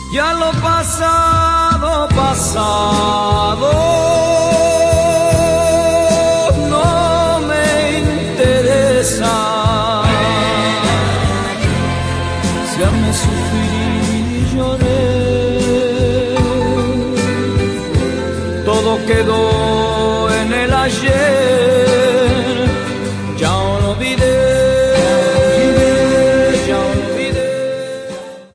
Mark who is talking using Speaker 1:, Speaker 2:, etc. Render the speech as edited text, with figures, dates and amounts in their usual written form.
Speaker 1: Ya lo pasado, pasado, no me interesa. Ya me sufrí y lloré, todo quedó en el ayer.